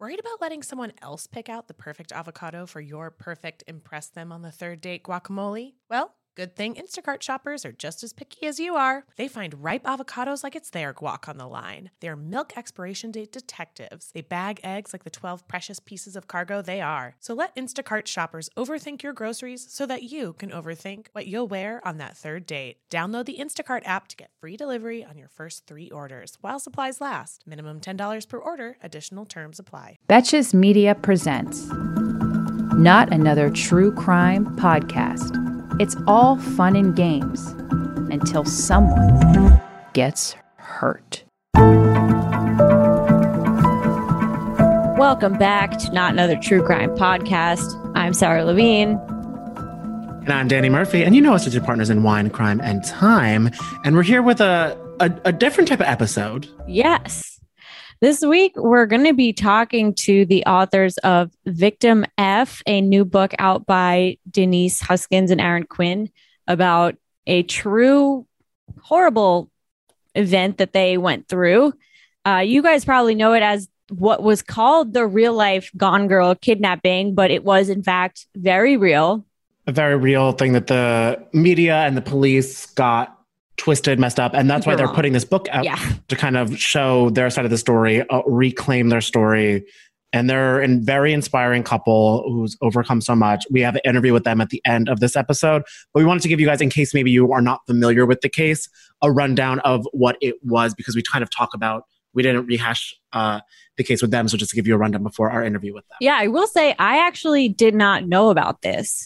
Worried about letting someone else pick out the perfect avocado for your perfect impress them on the third date guacamole? Well, good thing Instacart shoppers are just as picky as you are. They find ripe avocados like it's their guac on the line. They're milk expiration date detectives. They bag eggs like the 12 precious pieces of cargo they are. So let Instacart shoppers overthink your groceries so that you can overthink what you'll wear on that third date. Download the Instacart app to get free delivery on your first 3 orders while supplies last. Minimum $10 per order. Additional terms apply. Betches Media presents Not Another True Crime Podcast. It's all fun and games until someone gets hurt. Welcome back to Not Another True Crime Podcast. I'm Sarah Levine. And I'm Danny Murphy. And you know us as your partners in wine, crime, and time. And we're here with a different type of episode. Yes. This week, we're going to be talking to the authors of Victim F, a new book out by Denise Huskins and Aaron Quinn about a true, horrible event that they went through. You guys probably know it as what was called the real life Gone Girl kidnapping, but it was, in fact, very real. A very real thing that the media and the police got twisted, messed up. And that's why they're putting this book out to kind of show their side of the story, reclaim their story. And they're a very inspiring couple who's overcome so much. We have an interview with them at the end of this episode, but we wanted to give you guys, in case maybe you are not familiar with the case, a rundown of what it was, because we kind of talk about, we didn't rehash the case with them. So just to give you a rundown before our interview with them. Yeah, I will say I actually did not know about this.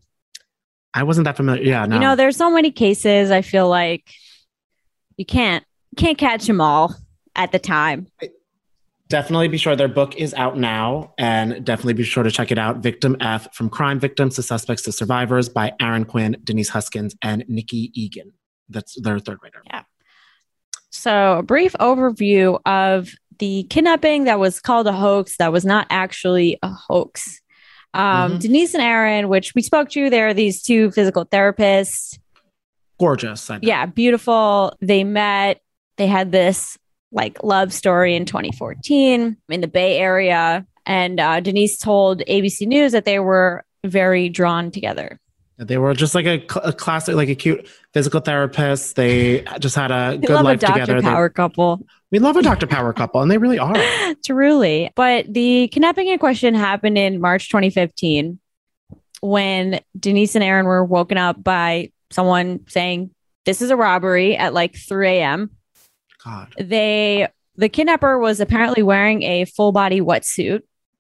I wasn't that familiar. Yeah, no. You know, there's so many cases. I feel like you can't catch them all at the time. Definitely be sure their book is out now, and definitely be sure to check it out. Victim F, From Crime Victims to Suspects to Survivors by Aaron Quinn, Denise Huskins, and Nikki Egan. That's their third writer. Yeah. So a brief overview of the kidnapping that was called a hoax that was not actually a hoax. Denise and Aaron, which we spoke to, they're these two physical therapists. Gorgeous. Yeah, beautiful. They met. They had this like love story in 2014 in the Bay Area. And Denise told ABC News that they were very drawn together. They were just like a classic, like a cute physical therapist. They just had a good life together. Dr. Power couple. We love a Dr. Power couple, and they really are. Truly. But the kidnapping in question happened in March 2015 when Denise and Aaron were woken up by someone saying, this is a robbery at like 3 a.m. God. The kidnapper was apparently wearing a full body wetsuit,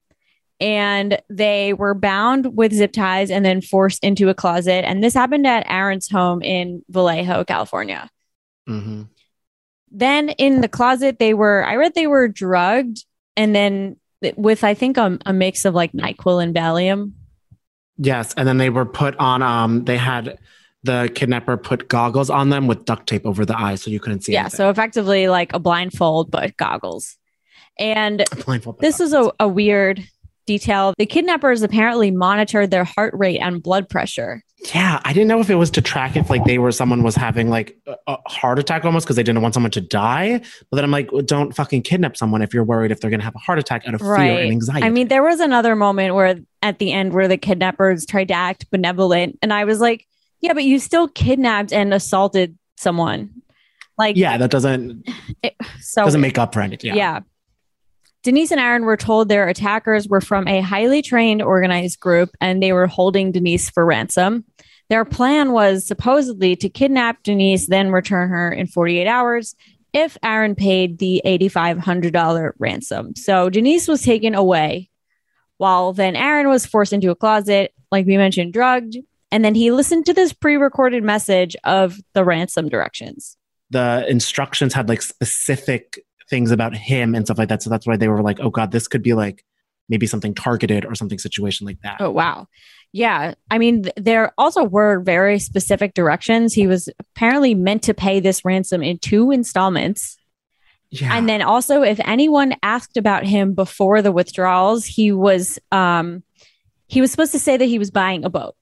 and they were bound with zip ties and then forced into a closet. And this happened at Aaron's home in Vallejo, California. Mm-hmm. Then in the closet, I read they were drugged, and then with, I think, a mix of like NyQuil and Valium. Yes. And then they were put on, they had the kidnapper put goggles on them with duct tape over the eyes so you couldn't see anything. So effectively like a blindfold, but goggles. And this is a weird detail. The kidnappers apparently monitored their heart rate and blood pressure. Yeah, I didn't know if it was to track if like someone was having like a heart attack almost because they didn't want someone to die. But then I'm like, don't fucking kidnap someone if you're worried if they're going to have a heart attack out of fear and anxiety. I mean, there was another moment where at the end where the kidnappers tried to act benevolent. And I was like, yeah, but you still kidnapped and assaulted someone. Like, yeah, that doesn't make up for anything. Yeah. Denise and Aaron were told their attackers were from a highly trained organized group and they were holding Denise for ransom. Their plan was supposedly to kidnap Denise, then return her in 48 hours if Aaron paid the $8,500 ransom. So Denise was taken away while then Aaron was forced into a closet, like we mentioned, drugged. And then he listened to this pre-recorded message of the ransom directions. The instructions had like specific things about him and stuff like that. So that's why they were like, oh God, this could be like maybe something targeted or something situation like that. Oh, wow. Yeah. I mean, there also were very specific directions. He was apparently meant to pay this ransom in 2 installments. Yeah. And then also if anyone asked about him before the withdrawals, he was supposed to say that he was buying a boat.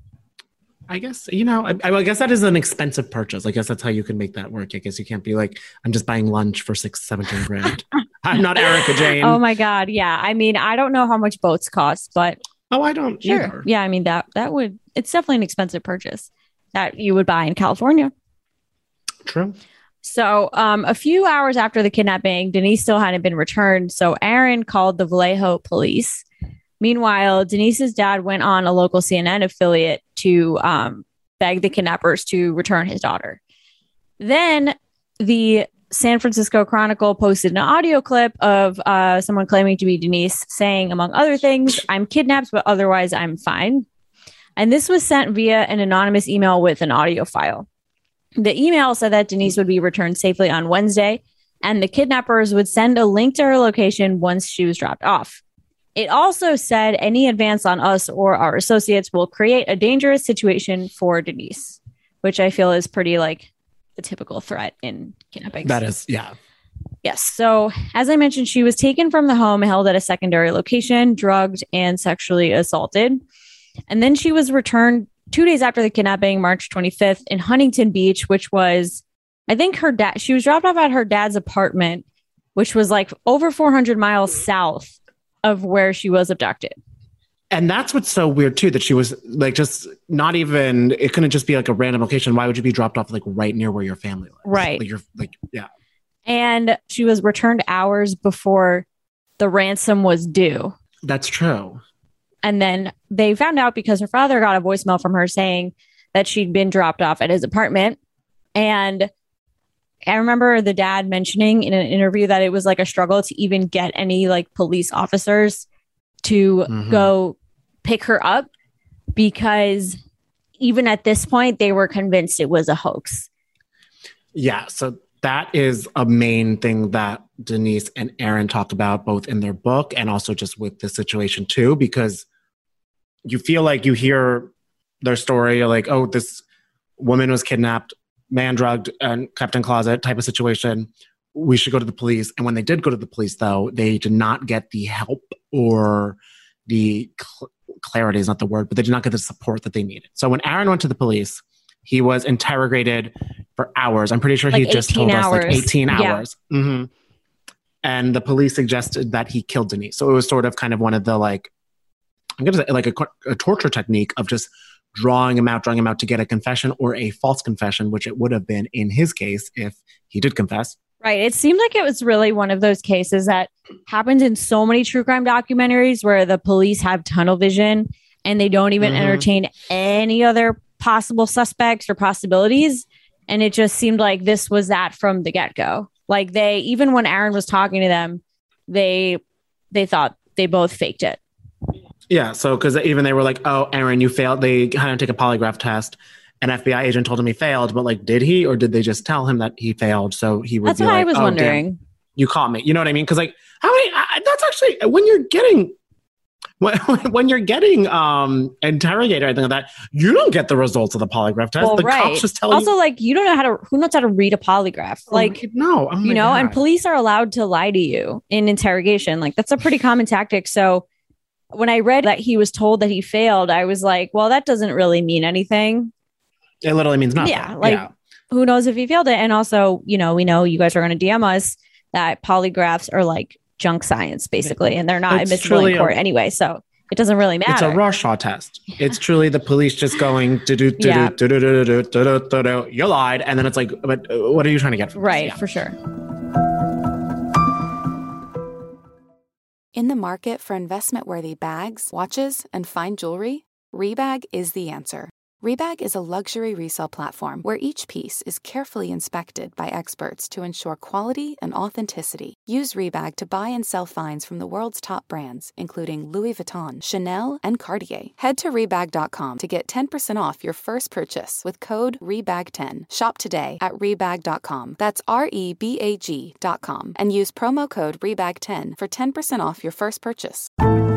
I guess, I guess that is an expensive purchase. I guess that's how you can make that work. I guess you can't be like, I'm just buying lunch for $17,000. I'm not Erica Jane. Oh my God. Yeah. I mean, I don't know how much boats cost, but I don't either. Yeah. I mean, that would, it's definitely an expensive purchase that you would buy in California. True. So a few hours after the kidnapping, Denise still hadn't been returned. So Aaron called the Vallejo police. Meanwhile, Denise's dad went on a local CNN affiliate to beg the kidnappers to return his daughter. Then the San Francisco Chronicle posted an audio clip of someone claiming to be Denise saying, among other things, "I'm kidnapped, but otherwise I'm fine." And this was sent via an anonymous email with an audio file. The email said that Denise would be returned safely on Wednesday, and the kidnappers would send a link to her location once she was dropped off. It also said any advance on us or our associates will create a dangerous situation for Denise, which I feel is pretty like the typical threat in kidnapping. That is, yeah. Yes. So as I mentioned, she was taken from the home, held at a secondary location, drugged, and sexually assaulted. And then she was returned 2 days after the kidnapping, March 25th, in Huntington Beach, which was, I think her dad, she was dropped off at her dad's apartment, which was like over 400 miles south of where she was abducted. And that's what's so weird too, that she was like, just not even, it couldn't just be like a random location. Why would you be dropped off like right near where your family lives? Right. Like you're like, yeah. And she was returned hours before the ransom was due. That's true. And then they found out because her father got a voicemail from her saying that she'd been dropped off at his apartment. And I remember the dad mentioning in an interview that it was like a struggle to even get any like police officers to go pick her up, because even at this point, they were convinced it was a hoax. Yeah. So that is a main thing that Denise and Aaron talked about both in their book and also just with the situation too, because you feel like you hear their story, you're like, oh, this woman was kidnapped, man drugged and kept in closet type of situation. We should go to the police. And when they did go to the police, though, they did not get the help or the clarity is not the word, but they did not get the support that they needed. So when Aaron went to the police, he was interrogated for hours. I'm pretty sure he just told us like 18 hours. Yeah. Mm-hmm. And the police suggested that he killed Denise. So it was sort of kind of one of the like, I'm going to say like a torture technique of just drawing him out to get a confession or a false confession, which it would have been in his case if he did confess. Right. It seemed like it was really one of those cases that happens in so many true crime documentaries where the police have tunnel vision and they don't even entertain any other possible suspects or possibilities. And it just seemed like this was that from the get-go. Like they, even when Aaron was talking to them, they thought they both faked it. Yeah. So, because even they were like, oh, Aaron, you failed. They had to take a polygraph test. An FBI agent told him he failed, but like, did he, or did they just tell him that he failed? So he would. That's what I was wondering. Damn, you caught me. You know what I mean? Because like, how many? That's actually when you're getting interrogated or anything like that, you don't get the results of the polygraph test. Well, the cops just tell you. Also, like, you don't know who knows how to read a polygraph? Like, no, you know, and police are allowed to lie to you in interrogation. Like, that's a pretty common tactic. So when I read that he was told that he failed, I was like, well, that doesn't really mean anything. It literally means nothing. Yeah. Like, who knows if he failed it? And also, you know, we know you guys are going to DM us that polygraphs are like junk science, basically, and they're not admissible in court anyway. So it doesn't really matter. It's a Rorschach test. It's truly the police just going, you lied. And then it's like, but what are you trying to get from this? Right, for sure. In the market for investment-worthy bags, watches, and fine jewelry, Rebag is the answer. Rebag is a luxury resale platform where each piece is carefully inspected by experts to ensure quality and authenticity. Use Rebag to buy and sell finds from the world's top brands, including Louis Vuitton, Chanel, and Cartier. Head to Rebag.com to get 10% off your first purchase with code REBAG10. Shop today at Rebag.com. That's REBAG.com. And use promo code REBAG10 for 10% off your first purchase.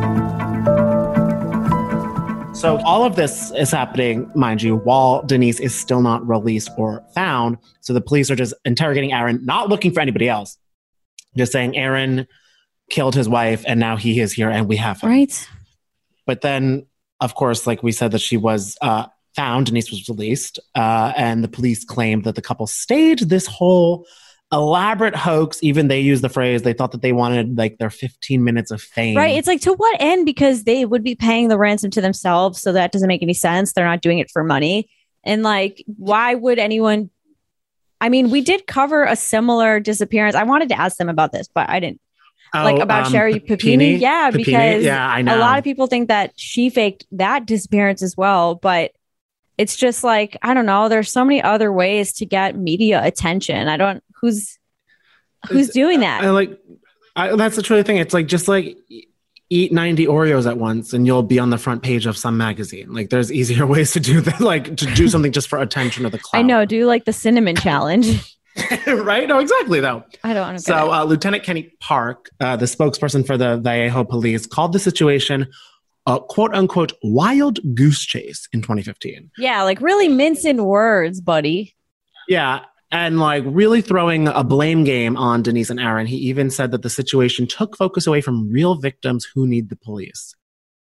So all of this is happening, mind you, while Denise is still not released or found. So the police are just interrogating Aaron, not looking for anybody else. Just saying Aaron killed his wife and now he is here and we have him. Right. But then, of course, like we said, that she was found, Denise was released. And the police claimed that the couple staged this whole elaborate hoax. Even they used the phrase, they thought that they wanted like their 15 minutes of fame. Right. It's like, to what end? Because they would be paying the ransom to themselves. So that doesn't make any sense. They're not doing it for money. And like, why would anyone? I mean, we did cover a similar disappearance. I wanted to ask them about this, but I didn't. About Sherri Papini. Yeah, because I know. A lot of people think that she faked that disappearance as well. But it's just like, I don't know. There's so many other ways to get media attention. I don't. Who's doing that? That's the true thing. It's like, just like eat 90 Oreos at once and you'll be on the front page of some magazine. Like, there's easier ways to do that, like to do something just for attention of the clout. I know. Do like the cinnamon challenge. Right? No, exactly, though. I don't know. So Lieutenant Kenny Park, the spokesperson for the Vallejo police, called the situation a quote-unquote wild goose chase in 2015. Yeah, like really mincing words, buddy. Yeah, and like really throwing a blame game on Denise and Aaron. He even said that the situation took focus away from real victims who need the police.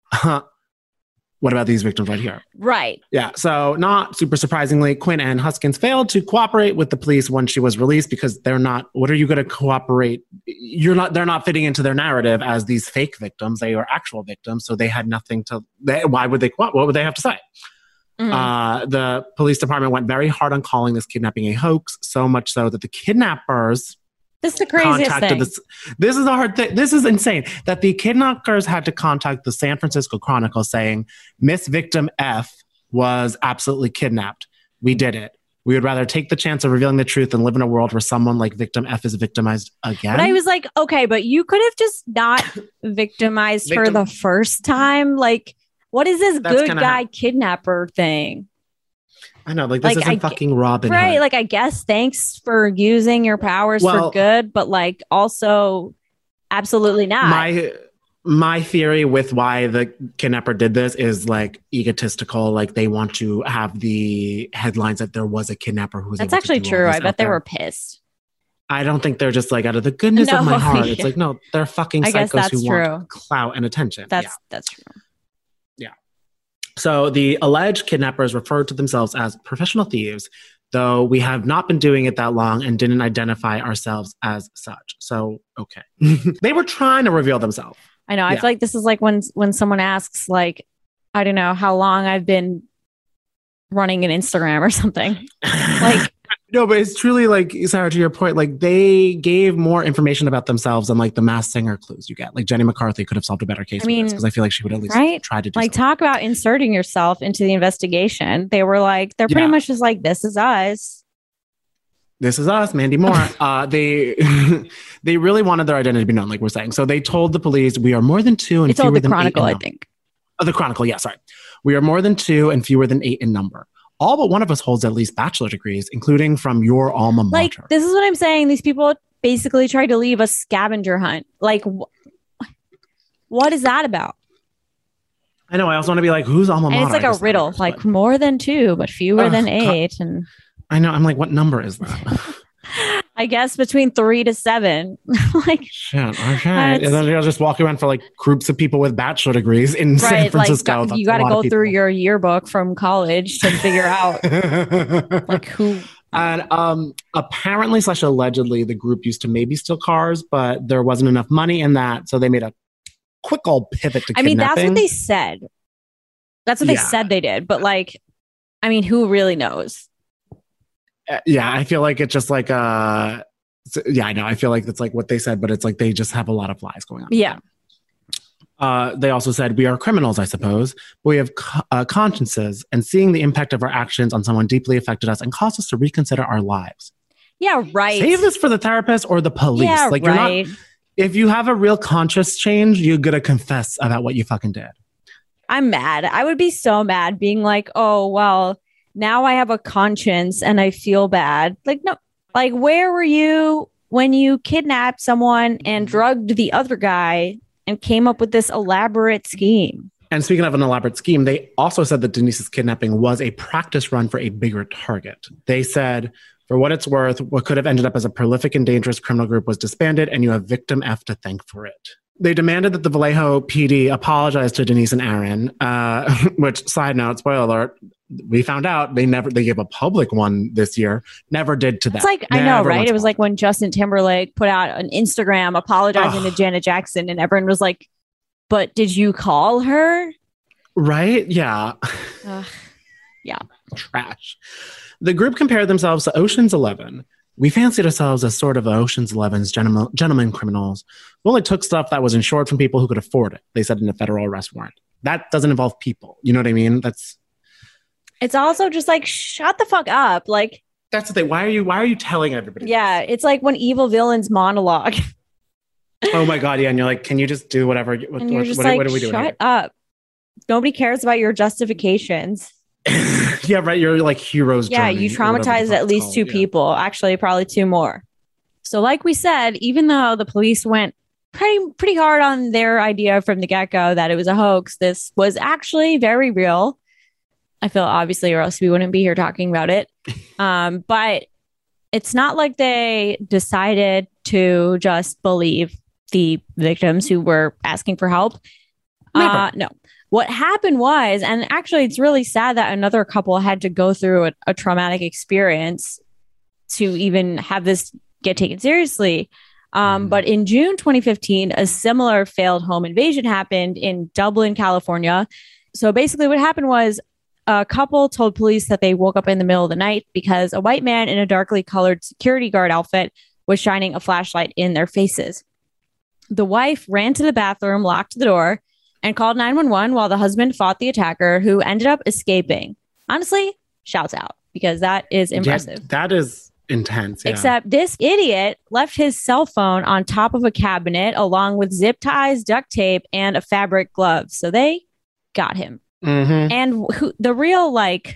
What about these victims right here? Right. Yeah. So not super surprisingly, Quinn Ann Huskins failed to cooperate with the police when she was released because they're not, what are you going to cooperate? They're not fitting into their narrative as these fake victims. They are actual victims. So they had nothing to, why would they, what would they have to say? Mm-hmm. The police department went very hard on calling this kidnapping a hoax, so much so that the kidnappers... This is the craziest thing. This is a hard thing. This is insane. That the kidnappers had to contact the San Francisco Chronicle saying, Miss Victim F was absolutely kidnapped. We did it. We would rather take the chance of revealing the truth than live in a world where someone like Victim F is victimized again. But I was like, okay, but you could have just not victimized her the first time. Like, what is this good guy kidnapper thing? I know, like, this isn't fucking Robin Hood. Right, like, I guess thanks for using your powers for good, but, like, also absolutely not. My theory with why the kidnapper did this is, like, egotistical. Like, they want to have the headlines that there was a kidnapper who was That's actually true. I bet they were pissed. I don't think they're just, like, out of the goodness of my heart. It's like, no, they're fucking psychos who want clout and attention. That's true. So the alleged kidnappers referred to themselves as professional thieves, though we have not been doing it that long and didn't identify ourselves as such. So, okay. They were trying to reveal themselves. I know. I feel like this is like when someone asks, like, I don't know how long I've been running an Instagram or something. Like, no, but it's truly like, Sarah, to your point, like they gave more information about themselves than like the Masked Singer clues you get. Like Jenny McCarthy could have solved a better case because I feel like she would at least try to do like something. Talk about inserting yourself into the investigation. They were like, they're pretty much just like, this is us. This is us, Mandy Moore. They really wanted their identity to be known, like we're saying. So they told the police, we are more than 2 and fewer than 8 in number. It's all the Chronicle, I think. Oh, the Chronicle, yeah, sorry. We are more than 2 and fewer than 8 in number. All but one of us holds at least bachelor degrees, including from your alma mater. Like, this is what I'm saying. These people basically tried to leave a scavenger hunt. Like, what is that about? I know. I also want to be like, who's alma mater? And it's like a riddle. Like, more than 2, but fewer than 8. And I know. I'm like, what number is that? I guess between 3 to 7. Like, shit, okay. And then you'll just walk around for like groups of people with bachelor degrees in San Francisco. Like, you got to go through your yearbook from college to figure out like who. And apparently / allegedly, the group used to maybe steal cars, but there wasn't enough money in that, so they made a quick old pivot to kidnapping. That's what they said. That's what they said they did. But like, I mean, who really knows? Yeah, I feel like it's just like I know. I feel like that's like what they said, but it's like they just have a lot of lies going on. Yeah. They also said, we are criminals, I suppose, but we have consciences, and seeing the impact of our actions on someone deeply affected us and caused us to reconsider our lives. Yeah, right. Save this for the therapist or the police. Yeah, like, right. You're not, if you have a real conscious change, you're going to confess about what you fucking did. I'm mad. I would be so mad being like, oh, well, now I have a conscience and I feel bad. Like, no, like, where were you when you kidnapped someone and drugged the other guy and came up with this elaborate scheme? And speaking of an elaborate scheme, they also said that Denise's kidnapping was a practice run for a bigger target. They said, for what it's worth, what could have ended up as a prolific and dangerous criminal group was disbanded, and you have Victim F to thank for it. They demanded that the Vallejo PD apologize to Denise and Aaron, which, side note, spoiler alert, we found out they gave a public one this year. Never did to that. It's like, I know, right? It was like when Justin Timberlake put out an Instagram apologizing to Janet Jackson, and everyone was like, but did you call her? Right? Yeah. Yeah. Trash. The group compared themselves to Ocean's 11. We fancied ourselves as sort of Ocean's 11's gentlemen criminals. We only took stuff that was insured from people who could afford it, they said in a federal arrest warrant. That doesn't involve people. You know what I mean? It's also just like, shut the fuck up. Like, that's the thing. Why are you telling everybody? Yeah. It's like when evil villains monologue. Oh my God. Yeah. And you're like, can you just do whatever? What are we doing? Shut up. Nobody cares about your justifications. Yeah, right. You're like heroes. Yeah, you traumatized at least two people. Actually, probably two more. So like we said, even though the police went pretty hard on their idea from the get-go that it was a hoax, this was actually very real. I feel obviously, or else we wouldn't be here talking about it. But it's not like they decided to just believe the victims who were asking for help. No. What happened was, and actually it's really sad that another couple had to go through a traumatic experience to even have this get taken seriously. But in June 2015, a similar failed home invasion happened in Dublin, California. So basically what happened was a couple told police that they woke up in the middle of the night because a white man in a darkly colored security guard outfit was shining a flashlight in their faces. The wife ran to the bathroom, locked the door, and called 911 while the husband fought the attacker, who ended up escaping. Honestly, shouts out, because that is impressive. Yeah, that is intense. Yeah. Except this idiot left his cell phone on top of a cabinet along with zip ties, duct tape, and a fabric glove. So they got him. Mm-hmm. And the real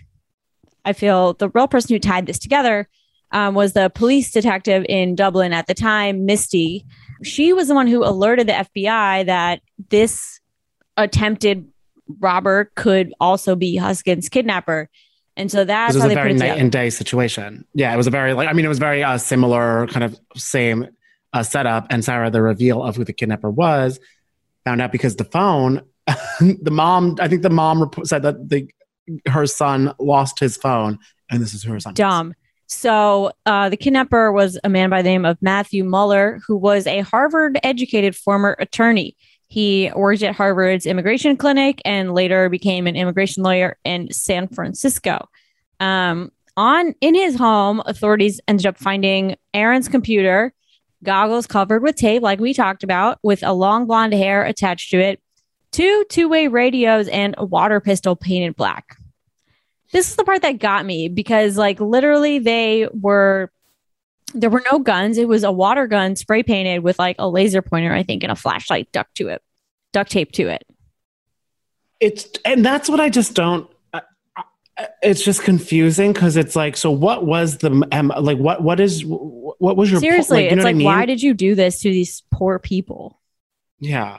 person who tied this together was the police detective in Dublin at the time, Misty. She was the one who alerted the FBI that this attempted robber could also be Huskin's kidnapper. And so that's how they put it together. It was a very night and day situation. Yeah, it was a very, it was very similar kind of same setup. And Sarah, the reveal of who the kidnapper was, found out because the phone, I think the mom said that her son lost his phone, and this is who her son was. So the kidnapper was a man by the name of Matthew Mueller, who was a Harvard-educated former attorney. He worked at Harvard's immigration clinic and later became an immigration lawyer in San Francisco. In his home, authorities ended up finding Aaron's computer, goggles covered with tape, like we talked about, with a long blonde hair attached to it, two-way radios, and a water pistol painted black. This is the part that got me because, literally, there were no guns. It was a water gun spray painted with a laser pointer, I think, and a flashlight duct taped to it. And that's what I just don't. It's just confusing because it's so what was the what was your seriously? It's I mean? Why did you do this to these poor people? Yeah,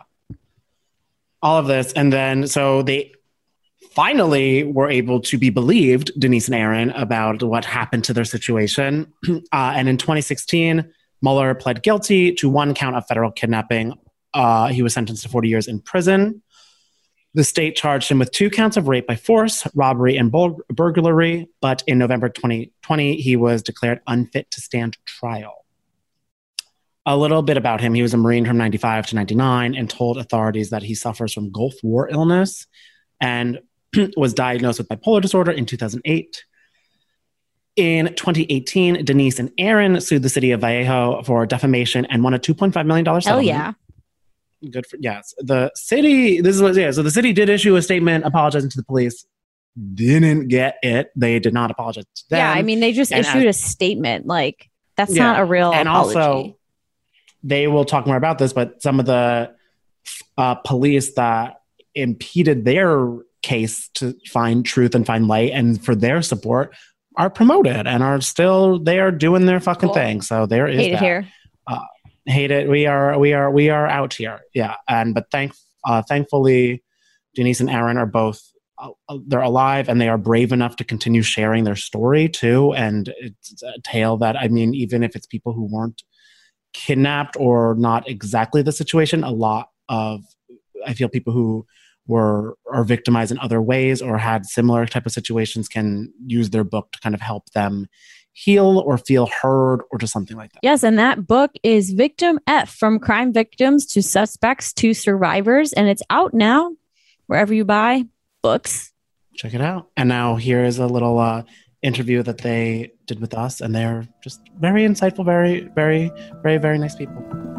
all of this, and then so they finally were able to be believed, Denise and Aaron, about what happened to their situation. And in 2016, Mueller pled guilty to one count of federal kidnapping. He was sentenced to 40 years in prison. The state charged him with 2 counts of rape by force, robbery, and burglary. But in November 2020, he was declared unfit to stand trial. A little bit about him. He was a Marine from 95 to 99 and told authorities that he suffers from Gulf War illness and was diagnosed with bipolar disorder in 2008. In 2018, Denise and Aaron sued the city of Vallejo for defamation and won a $2.5 million settlement. Hell yeah. Good for, yes. The city, so the city did issue a statement apologizing to the police. Didn't get it. They did not apologize to them. Yeah, I mean, they just issued a statement. That's not a real and apology. Also, they will talk more about this, but some of the police that impeded their case to find truth and find light and for their support are promoted and are still there doing their fucking thing. So there is hate it here. Hate it. We are out here. Yeah. But thankfully Denise and Aaron are both they're alive and they are brave enough to continue sharing their story too. And it's a tale that, I mean, even if it's people who weren't kidnapped or not exactly the situation, a lot of, I feel people who are victimized in other ways or had similar type of situations can use their book to kind of help them heal or feel heard or just something like that. Yes, and that book is Victim F, From Crime Victims to Suspects to Survivors, and it's out now wherever you buy books. Check it out. And now here is a little interview that they did with us, and they're just very insightful, very, very, very, very nice people.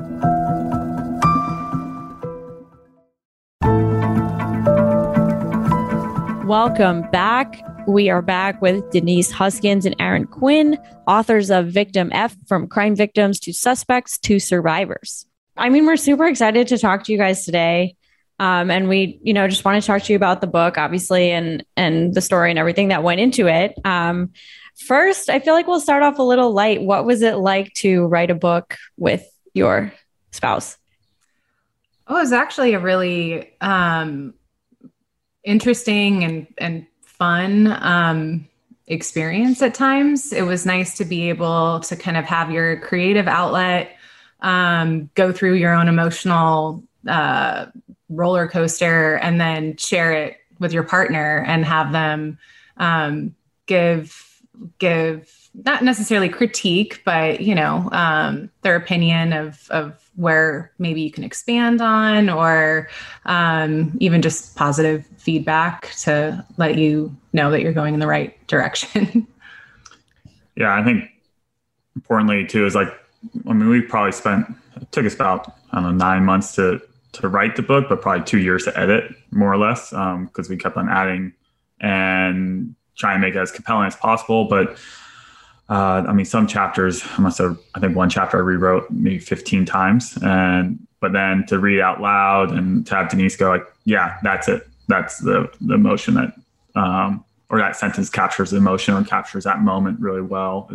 Welcome back. We are back with Denise Huskins and Aaron Quinn, authors of Victim F, From Crime Victims to Suspects to Survivors. I mean, we're super excited to talk to you guys today. And we, just want to talk to you about the book, obviously, and the story and everything that went into it. First, I feel like we'll start off a little light. What was it like to write a book with your spouse? Oh, it was actually a really interesting and fun experience at times. It was nice to be able to kind of have your creative outlet, go through your own emotional roller coaster, and then share it with your partner and have them give not necessarily critique, but their opinion of where maybe you can expand on, or even just positive feedback to let you know that you're going in the right direction. Yeah, I think importantly too is we probably it took us about 9 months to write the book, but probably 2 years to edit, more or less, because we kept on adding and trying to make it as compelling as possible. But some chapters, I think one chapter I rewrote maybe 15 times. But then to read out loud and to have Denise go yeah, that's it. That's the emotion that, or that sentence captures the emotion or captures that moment really well.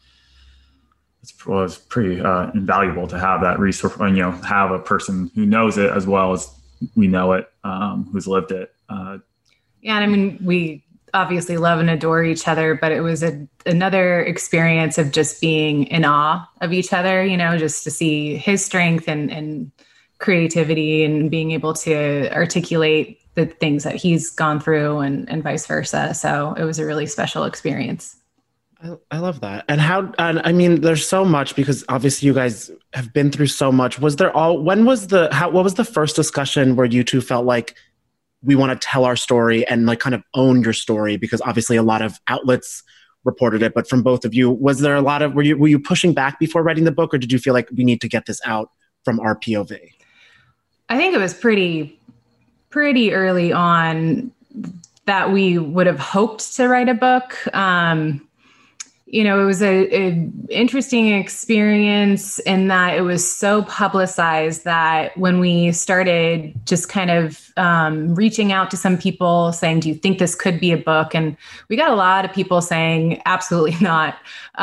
It was pretty invaluable to have that resource, and have a person who knows it as well as we know it, who's lived it. Yeah, and we obviously love and adore each other, but it was another experience of just being in awe of each other, just to see his strength and creativity and being able to articulate the things that he's gone through and vice versa. So it was a really special experience. I love that. And there's so much, because obviously you guys have been through so much. What was the first discussion where you two felt like we want to tell our story and kind of own your story? Because obviously a lot of outlets reported it, but from both of you, was there a lot of, were you pushing back before writing the book, or did you feel like we need to get this out from our POV? I think it was pretty early on that we would have hoped to write a book. It was an interesting experience in that it was so publicized that when we started just kind of reaching out to some people saying, do you think this could be a book? And we got a lot of people saying, absolutely not.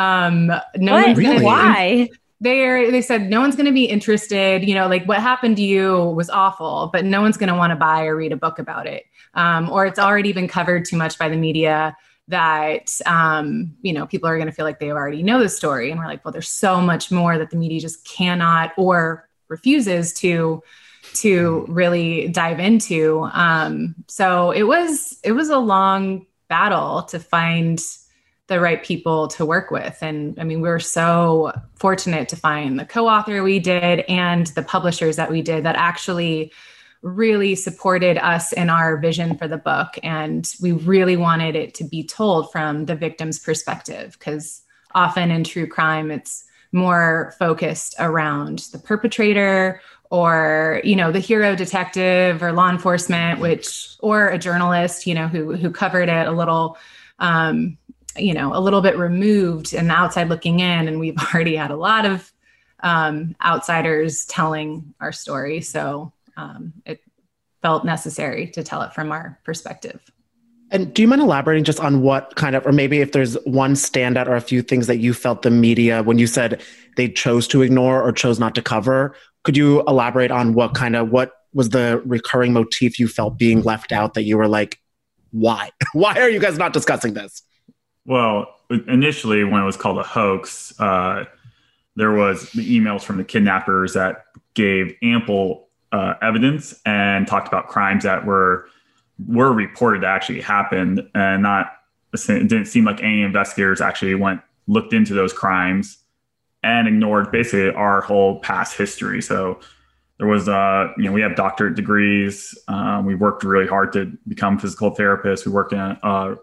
Why? They said, no one's going to be interested. What happened to you was awful, but no one's going to want to buy or read a book about it. Or it's already been covered too much by the media that, people are going to feel like they already know the story. And we're like, well, there's so much more that the media just cannot or refuses to really dive into. So it was a long battle to find the right people to work with. And we were so fortunate to find the co-author we did and the publishers that we did that actually really supported us in our vision for the book. And we really wanted it to be told from the victim's perspective, because often in true crime, it's more focused around the perpetrator or, the hero detective or law enforcement, or a journalist, who covered it a little, a little bit removed and the outside looking in. And we've already had a lot of outsiders telling our story. So it felt necessary to tell it from our perspective. And do you mind elaborating just on what kind of, or maybe if there's one standout or a few things that you felt the media, when you said they chose to ignore or chose not to cover, could you elaborate on what was the recurring motif you felt being left out that you were like, why? Why are you guys not discussing this? Well, initially when it was called a hoax, there was the emails from the kidnappers that gave ample evidence and talked about crimes that were reported to actually happened, and it didn't seem like any investigators actually looked into those crimes and ignored basically our whole past history. So there was, we have doctorate degrees. We worked really hard to become physical therapists. We worked at a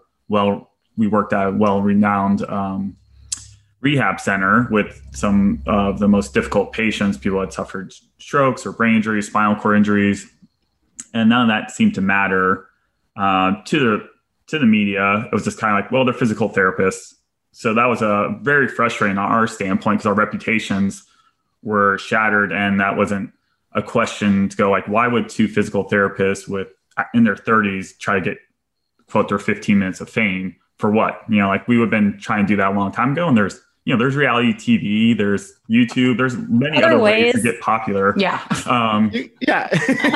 well-renowned rehab center with some of the most difficult patients. People had suffered strokes or brain injuries, spinal cord injuries, and none of that seemed to matter to the media. It was just kind of like, well, they're physical therapists. So that was very frustrating on our standpoint because our reputations were shattered, and that wasn't a question to go like, why would two physical therapists in their 30s try to get, quote, their 15 minutes of fame for what? Like we would have been trying to do that a long time ago, and there's reality TV, there's YouTube, there's many other ways to get popular. Yeah. Yeah.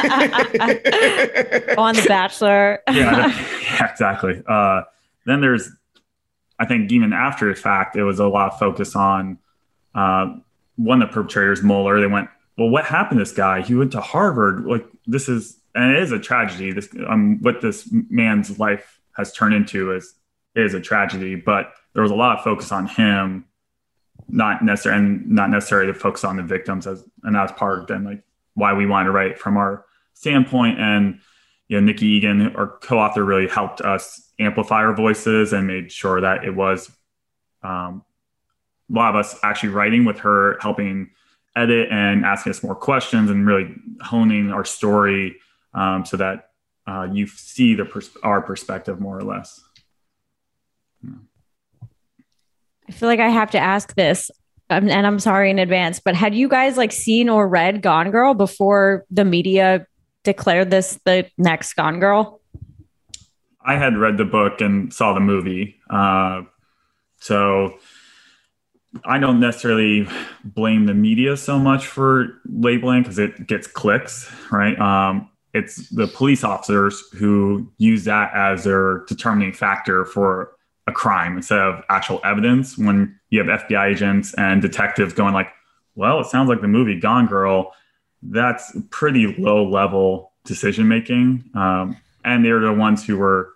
On The Bachelor. Yeah, exactly. Then there's, I think even after the fact, it was a lot of focus on one of the perpetrators, Mueller. They went, well, what happened to this guy? He went to Harvard. Like it is a tragedy. What this man's life has turned into is a tragedy, but there was a lot of focus on him, not necessarily to focus on the victims, and that was part of then like why we wanted to write from our standpoint. And Nikki Egan, our co-author, really helped us amplify our voices and made sure that it was a lot of us actually writing with her, helping edit and asking us more questions and really honing our story so that you see our perspective more or less. I feel like I have to ask this, and I'm sorry in advance, but had you guys seen or read Gone Girl before the media declared this the next Gone Girl? I had read the book and saw the movie. So I don't necessarily blame the media so much for labeling because it gets clicks, right? It's the police officers who use that as their determining factor for a crime instead of actual evidence. When you have FBI agents and detectives going like, well, it sounds like the movie Gone Girl, that's pretty low level decision making. And they're the ones who were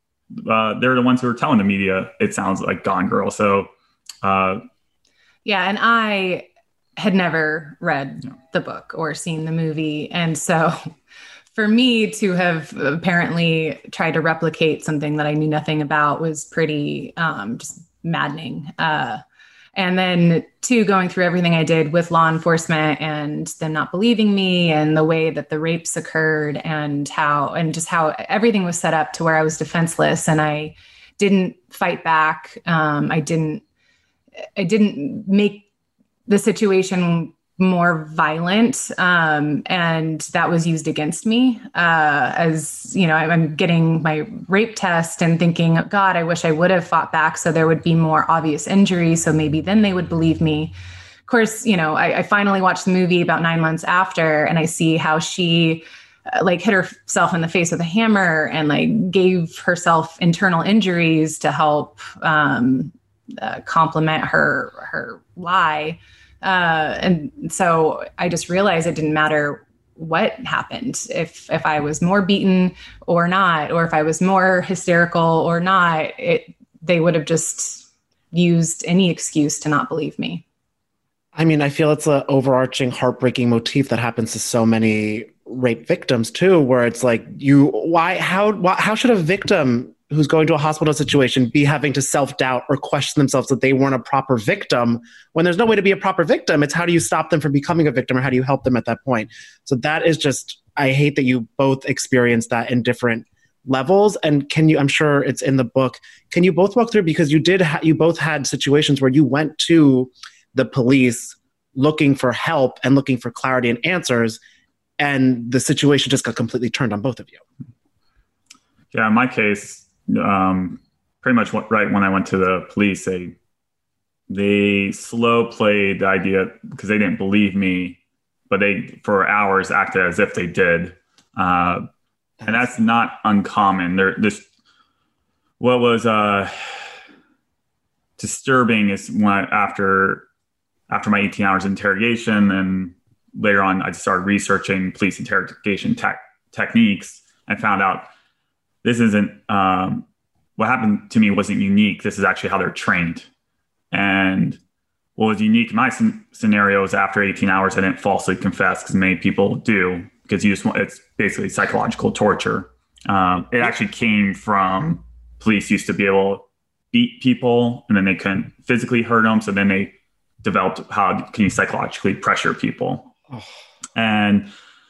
telling the media it sounds like Gone Girl. So yeah, and I had never read the book or seen the movie, and so for me to have apparently tried to replicate something that I knew nothing about was pretty just maddening. And then going through everything I did with law enforcement and them not believing me and the way that the rapes occurred and how everything was set up to where I was defenseless and I didn't fight back. I didn't make the situation more violent. And that was used against me. As you know, I'm getting my rape test and thinking, oh, God, I wish I would have fought back so there would be more obvious injury. So maybe then they would believe me. Of course, I finally watched the movie about 9 months after, and I see how she hit herself in the face with a hammer and gave herself internal injuries to help complement her lie. And so I just realized it didn't matter what happened. If I was more beaten or not, or if I was more hysterical or not, they would have just used any excuse to not believe me. I mean, I feel it's an overarching, heartbreaking motif that happens to so many rape victims too, where it's like, how should a victim who's going to a hospital situation be having to self-doubt or question themselves that they weren't a proper victim when there's no way to be a proper victim? It's how do you stop them from becoming a victim, or how do you help them at that point? So that is just, I hate that you both experienced that in different levels. And I'm sure it's in the book, can you both walk through, because you both had situations where you went to the police looking for help and looking for clarity and answers, and the situation just got completely turned on both of you. Yeah, in my case, pretty much right when I went to the police, they slow played the idea because they didn't believe me, but they for hours acted as if they did, and that's not uncommon. What was disturbing is when after my 18 hours interrogation and later on, I started researching police interrogation techniques and found out this isn't, what happened to me wasn't unique. This is actually how they're trained. And what was unique in my scenario is after 18 hours, I didn't falsely confess, because many people do, because it's basically psychological torture. It actually came from police used to be able to beat people and then they couldn't physically hurt them. So then they developed how can you psychologically pressure people. Oh. And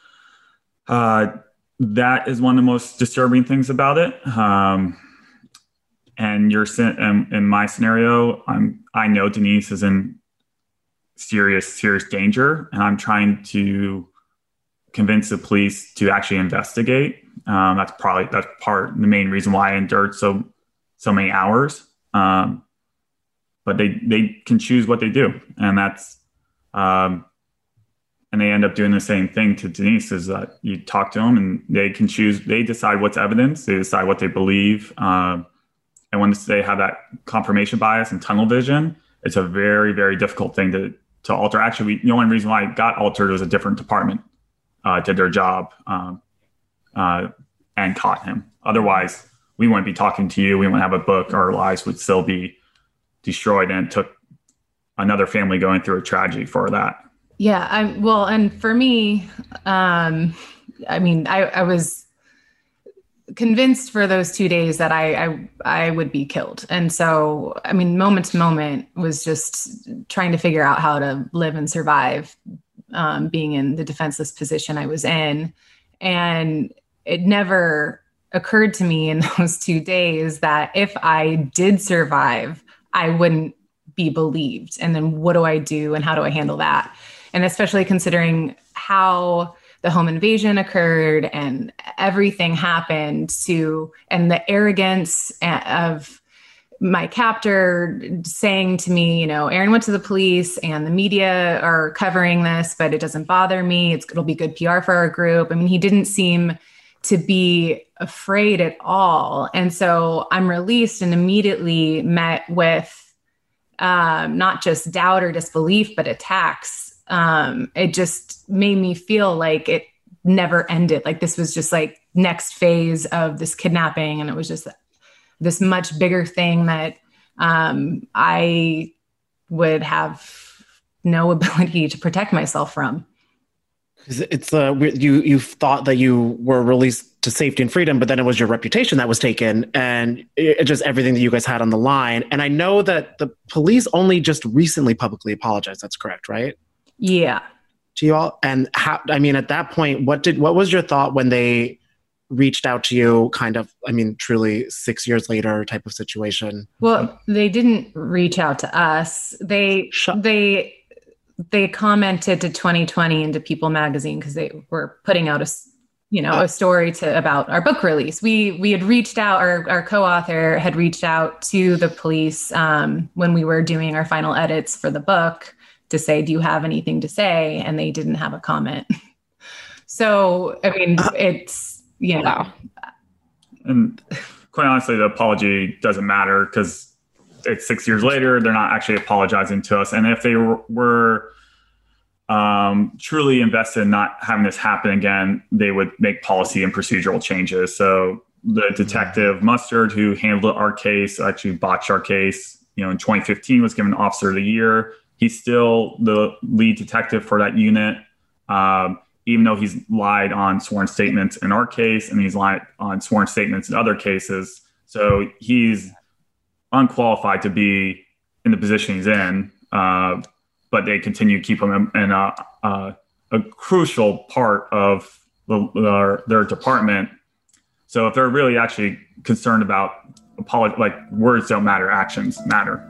that is one of the most disturbing things about it. And in my scenario, I know Denise is in serious danger, and I'm trying to convince the police to actually investigate. That's the main reason why I endured so many hours. But they can choose what they do, and that's and they end up doing the same thing to Denise. Is that you talk to them and they can choose. They decide what's evidence. They decide what they believe. And when they have that confirmation bias and tunnel vision, it's a very, very difficult thing to alter. Actually, the only reason why it got altered was a different department did their job and caught him. Otherwise, we wouldn't be talking to you. We wouldn't have a book. Our lives would still be destroyed. And it took another family going through a tragedy for that. Yeah. And for me, I was convinced for those 2 days that I would be killed. And so, moment to moment was just trying to figure out how to live and survive, being in the defenseless position I was in. And it never occurred to me in those 2 days that if I did survive, I wouldn't be believed. And then what do I do and how do I handle that? And especially considering how the home invasion occurred and everything happened and the arrogance of my captor saying to me, Erin went to the police and the media are covering this, but it doesn't bother me. It'll be good PR for our group. He didn't seem to be afraid at all. And so I'm released and immediately met with not just doubt or disbelief, but attacks. It just made me feel like it never ended. Like this was just like next phase of this kidnapping. And it was just this much bigger thing that I would have no ability to protect myself from. It's you thought that you were released to safety and freedom, but then it was your reputation that was taken, and it just everything that you guys had on the line. And I know that the police only just recently publicly apologized. That's correct, right? Yeah. To you all. And how? At that point, what was your thought when they reached out to you? Kind of, truly 6 years later, type of situation. Well, they didn't reach out to us. They commented to 2020 and to People Magazine because they were putting out a story about our book release. We had reached out, our co-author had reached out to the police when we were doing our final edits for the book to say, do you have anything to say? And they didn't have a comment. So, it's, Wow. And quite honestly, the apology doesn't matter because it's 6 years later. They're not actually apologizing to us. And if they were truly invested in not having this happen again, they would make policy and procedural changes. So the detective Mustard, who handled our case, actually botched our case, in 2015 was given Officer of the Year. He's still the lead detective for that unit, even though he's lied on sworn statements in our case and he's lied on sworn statements in other cases. So he's unqualified to be in the position he's in, but they continue to keep him in a crucial part of their department. So if they're really actually concerned about words don't matter, actions matter.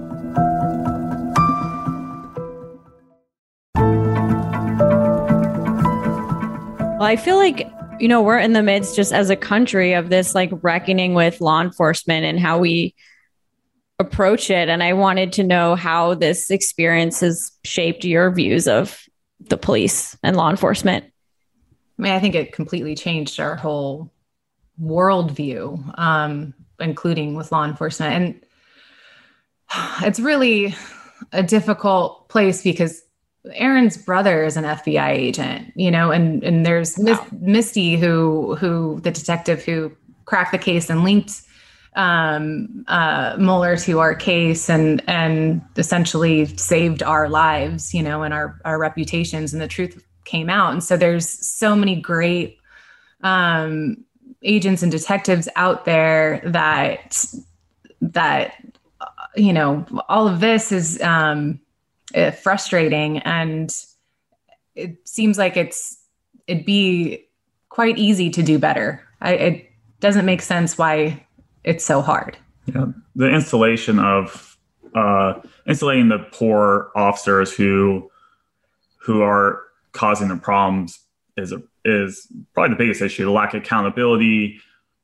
Well, I feel like, we're in the midst just as a country of this reckoning with law enforcement and how we approach it. And I wanted to know how this experience has shaped your views of the police and law enforcement. I think it completely changed our whole worldview, including with law enforcement. And it's really a difficult place because Aaron's brother is an FBI agent, you know, and there's Misty, who the detective who cracked the case and linked Mueller to our case and essentially saved our lives, you know, and our reputations, and the truth came out. And so there's so many great agents and detectives out there that you know, all of this is frustrating, and it seems like it'd be quite easy to do better. It doesn't make sense why it's so hard. Yeah, the installation of insulating the poor officers who are causing the problems is probably the biggest issue. The lack of accountability.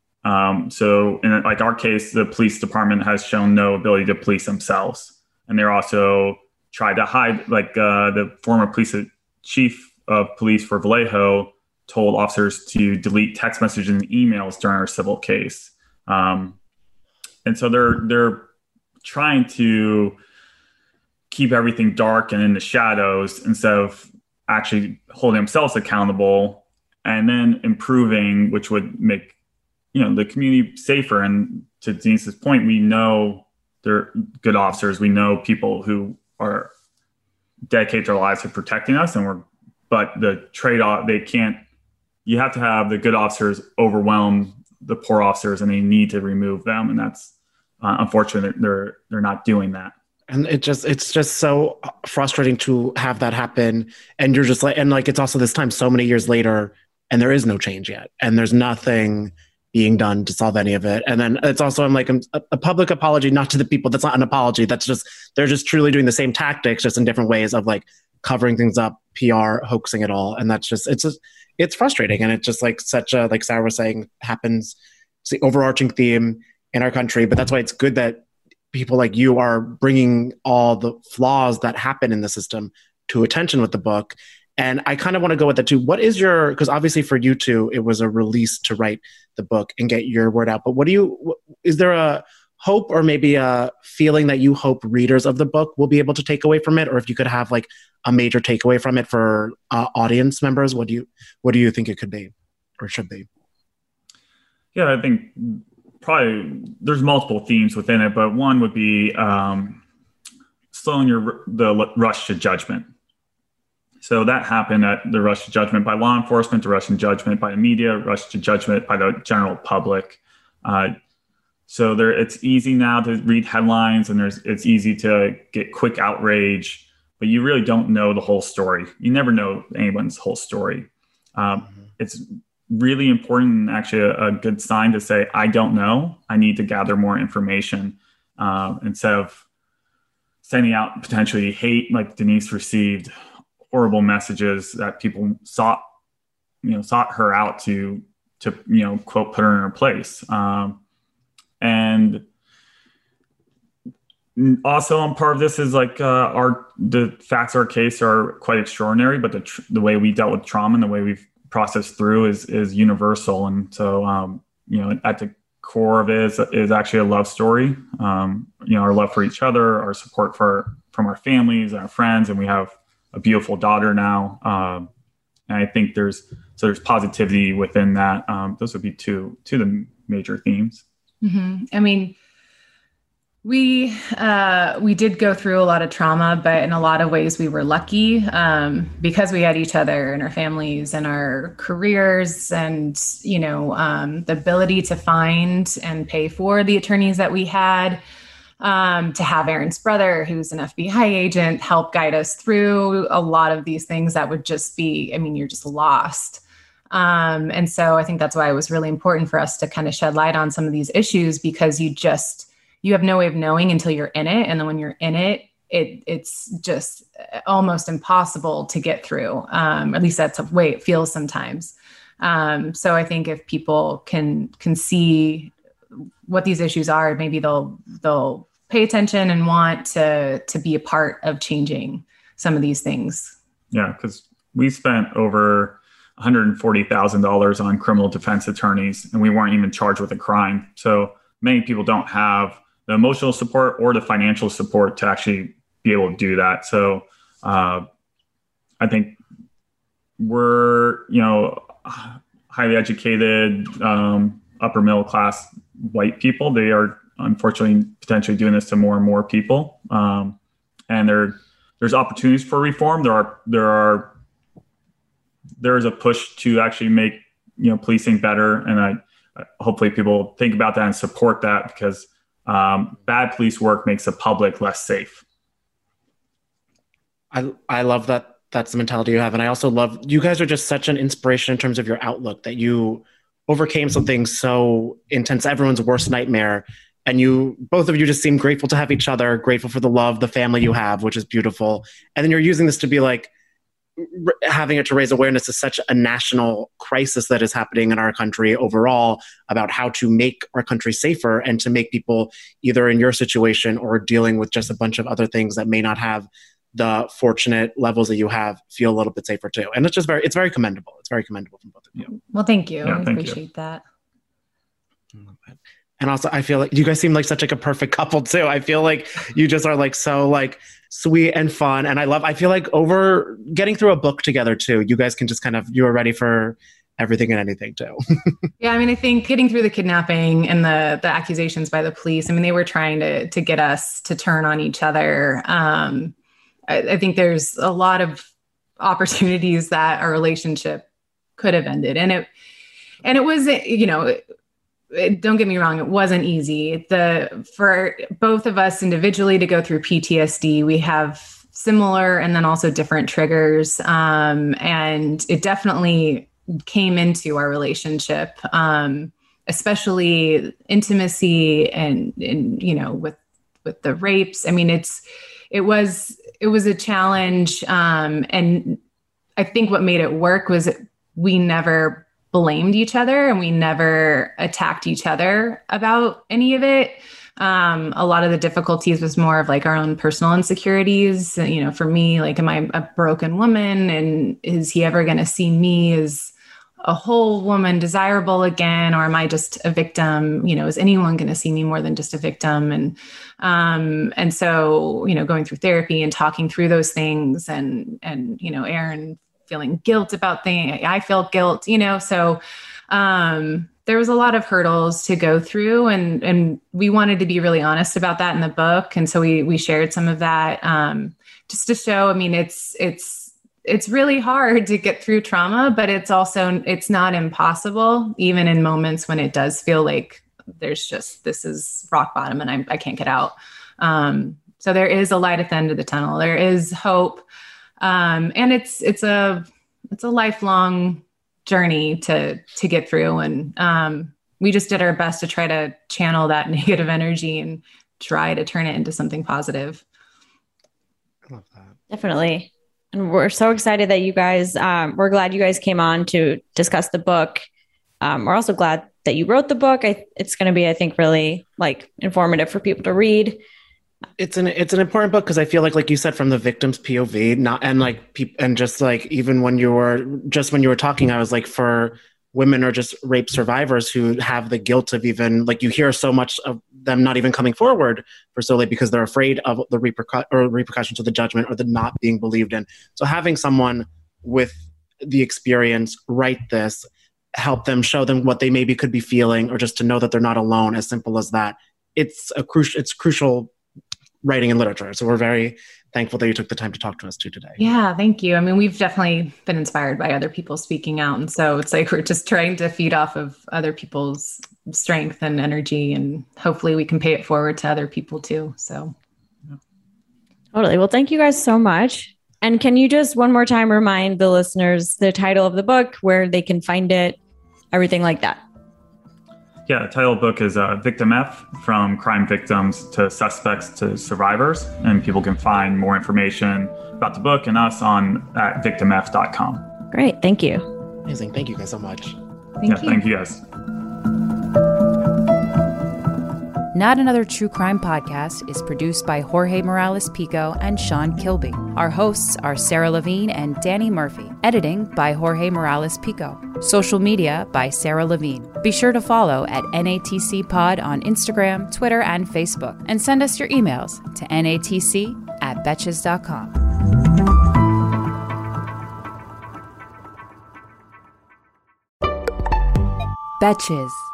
So in like our case, the police department has shown no ability to police themselves, and they're also tried to hide. Like the former police chief of police for Vallejo told officers to delete text messages and emails during our civil case. And so they're trying to keep everything dark and in the shadows instead of actually holding themselves accountable and then improving, which would make, you know, the community safer. And to Denise's point, we know they're good officers. We know people who are dedicated their lives to protecting us, but the trade-off, you have to have the good officers overwhelm the poor officers, and they need to remove them. And that's unfortunate. They're not doing that. And it's just so frustrating to have that happen. And you're just like, and like, it's also this time so many years later, and there is no change yet. And there's nothing being done to solve any of it. And then it's also, I'm like, a public apology, not to the people. That's not an apology. That's just, they're just truly doing the same tactics, just in different ways of like covering things up, PR, hoaxing it all. And that's just, it's frustrating. And it's just like such a, like Sarah was saying, happens. It's the overarching theme in our country, but that's why it's good that people like you are bringing all the flaws that happen in the system to attention with the book. And I kind of want to go with that too. What is because obviously for you two, it was a release to write the book and get your word out. But is there a hope or maybe a feeling that you hope readers of the book will be able to take away from it? Or if you could have like a major takeaway from it for audience members, what do you think it could be or should be? Yeah, I think probably there's multiple themes within it, but one would be slowing the rush to judgment. So that happened at the rush to judgment by law enforcement, the rush to judgment by the media, rush to judgment by the general public. So it's easy now to read headlines, and it's easy to get quick outrage, but you really don't know the whole story. You never know anyone's whole story. It's really important, and actually a good sign to say, I don't know. I need to gather more information instead of sending out potentially hate, like Denise received horrible messages that people sought her out to quote, put her in her place. And also, on part of this is like the facts of our case are quite extraordinary, but the way we dealt with trauma and the way we've processed through is universal. And so, at the core of it is actually a love story. Our love for each other, our support from our families and our friends, and we have a beautiful daughter now. And I think there's positivity within that. Those would be two of the major themes. Mm-hmm. I mean, we did go through a lot of trauma, but in a lot of ways we were lucky because we had each other and our families and our careers and, the ability to find and pay for the attorneys that we had, to have Aaron's brother, who's an FBI agent, help guide us through a lot of these things that would just be, you're just lost. And so I think that's why it was really important for us to kind of shed light on some of these issues, because you have no way of knowing until you're in it. And then when you're in it, it's just almost impossible to get through. At least that's the way it feels sometimes. So I think if people can see what these issues are, maybe they'll pay attention and want to be a part of changing some of these things. Yeah, because we spent over $140,000 on criminal defense attorneys, and we weren't even charged with a crime. So many people don't have the emotional support or the financial support to actually be able to do that. So I think we're, highly educated, upper middle class white people. They are unfortunately potentially doing this to more and more people. And there's opportunities for reform. There is a push to actually make, policing better. And hopefully people think about that and support that, because bad police work makes the public less safe. I love that. That's the mentality you have. And I also love, you guys are just such an inspiration in terms of your outlook, that you overcame something so intense, everyone's worst nightmare. And both of you just seem grateful to have each other, grateful for the love, the family you have, which is beautiful. And then you're using this to be like, having it to raise awareness to such a national crisis that is happening in our country overall, about how to make our country safer and to make people either in your situation or dealing with just a bunch of other things that may not have the fortunate levels that you have feel a little bit safer too. And it's very commendable. It's very commendable from both of you. Well, thank you. I appreciate that. And also, I feel like you guys seem like such like a perfect couple too. I feel like you just are like so like sweet and fun. And I feel like over getting through a book together too, you guys can just you are ready for everything and anything too. Yeah. I mean, I think getting through the kidnapping and the accusations by the police, I mean, they were trying to get us to turn on each other. I think there's a lot of opportunities that our relationship could have ended. And it was, don't get me wrong, it wasn't easy. For both of us individually to go through PTSD, we have similar and then also different triggers. And it definitely came into our relationship, especially intimacy and with the rapes. I mean, it was a challenge. And I think what made it work was we never blamed each other and we never attacked each other about any of it. A lot of the difficulties was more of like our own personal insecurities. For me, like, am I a broken woman? And is he ever going to see me as a whole woman desirable again? Or am I just a victim? Is anyone going to see me more than just a victim? And so, going through therapy and talking through those things and Aaron feeling guilt about things. I felt guilt, so there was a lot of hurdles to go through, and we wanted to be really honest about that in the book. And so we shared some of that just to show, I mean, it's really hard to get through trauma, but it's not impossible, even in moments when it does feel like this is rock bottom and I can't get out. So there is a light at the end of the tunnel. There is hope. And it's a lifelong journey to get through. And we just did our best to try to channel that negative energy and try to turn it into something positive. I love that. Definitely. And we're so excited that you guys, we're glad you guys came on to discuss the book. We're also glad that you wrote the book. It's going to be, I think, really like informative for people to read. It's an important book because I feel like you said, from the victim's POV, even when you were talking, I was like, for women or just rape survivors who have the guilt of even, like, you hear so much of them not even coming forward for so late because they're afraid of the repercussions of the judgment or the not being believed in. So having someone with the experience write this, help them, show them what they maybe could be feeling, or just to know that they're not alone, as simple as that. It's crucial writing and literature. So we're very thankful that you took the time to talk to us too today. Yeah, thank you. I mean, we've definitely been inspired by other people speaking out. And so it's like, we're just trying to feed off of other people's strength and energy, and hopefully we can pay it forward to other people too. So. Totally. Well, thank you guys so much. And can you just one more time remind the listeners the title of the book, where they can find it, everything like that? Yeah, the title of the book is Victim F, From Crime Victims to Suspects to Survivors. And people can find more information about the book and us at victimf.com. Great. Thank you. Amazing. Thank you guys so much. Thank you guys. Not Another True Crime Podcast is produced by Jorge Morales Pico and Sean Kilby. Our hosts are Sarah Levine and Danny Murphy. Editing by Jorge Morales Pico. Social media by Sarah Levine. Be sure to follow at NATC Pod on Instagram, Twitter, and Facebook. And send us your emails to natc@betches.com. Betches.